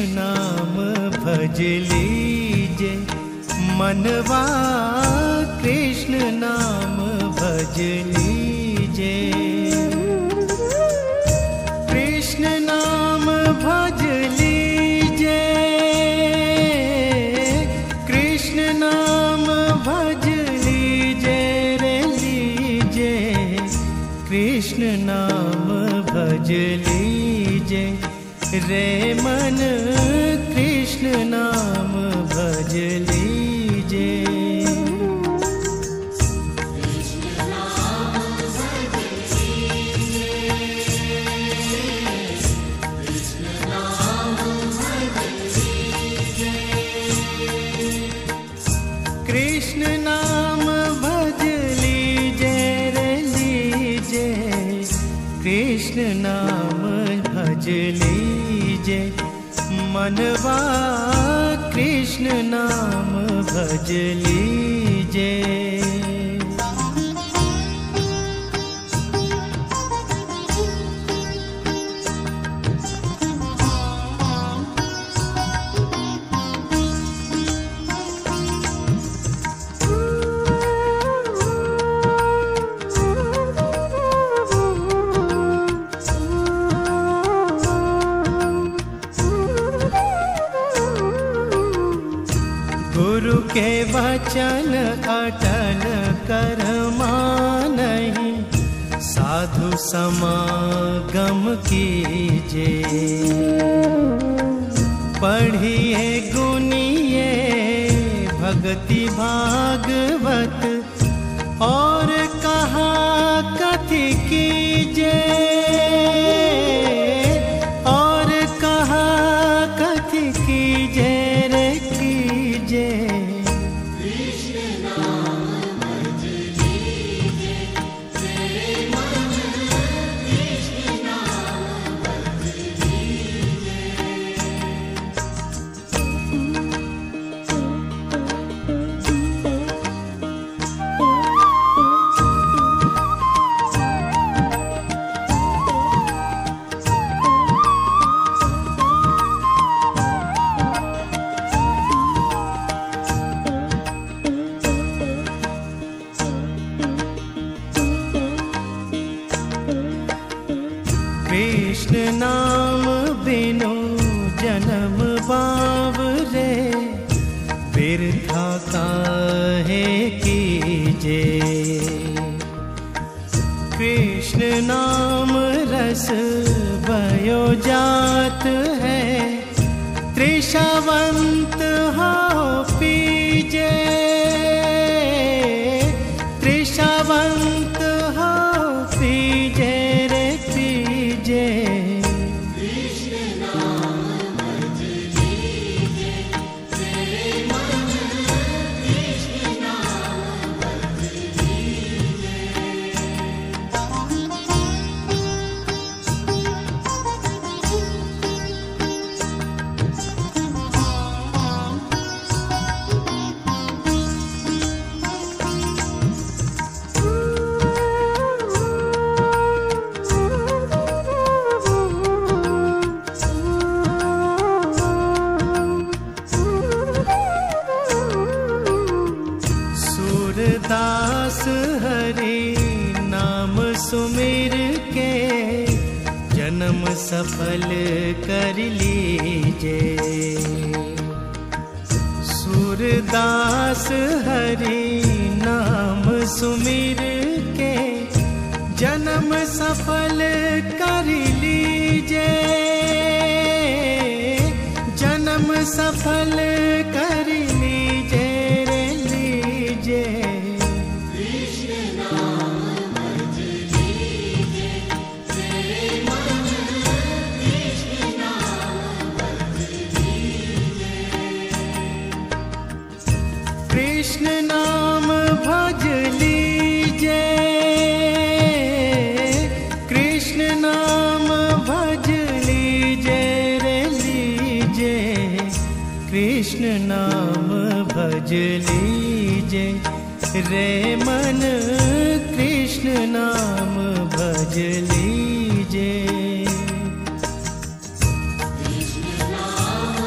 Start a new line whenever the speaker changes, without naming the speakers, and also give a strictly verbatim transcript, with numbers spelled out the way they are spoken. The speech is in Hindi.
नाम भज लीजे मनवा, कृष्ण नाम भज लीजे। कृष्ण नाम भज लीजे, कृष्ण नाम भज लीजे रे लीजे, कृष्ण नाम भज लीजे रे मन, कृष्ण नाम भज लीजे। कृष्ण नाम भज लीजे रे लीजे, कृष्ण नाम भज लीजे मनवा, कृष्ण नाम भज लीजे। गुरु के वचन अटल कर मानहि, साधु समागम कीजे। पढ़िए गुनिए भक्ति भागवत, और कहा कथि कीजे, और कहा कथि कीजे रे कीजे। कृष्ण नाम भज लीजे रे मन, कृष्ण नाम भज लीजे। कृष्ण नाम बिनु जन्म बावरे, बिरथा काहे कीजे। कृष्ण नाम रस भयो जात है, त्रिषावंत हो पीजे, त्रिषावंत हो पीजे रे पीजे। कृष्ण नाम भज लीजे रे मन, कृष्ण नाम भज लीजे। सूरदास हरि नाम सुमिर के, जन्म सफल कर लीजे। सूरदास हरि नाम सुमिर के, जन्म सफल कर लीजे, जन्म सफल कर लीजे रे लीजे। कृष्ण नाम भज लीजे रे मन, कृष्ण नाम भज लीजे। कृष्ण नाम भज लीजे, कृष्ण नाम भज लीजे रे लीजे, कृष्ण नाम भज लीजे रे मन, कृष्ण नाम भज लीजे। कृष्ण नाम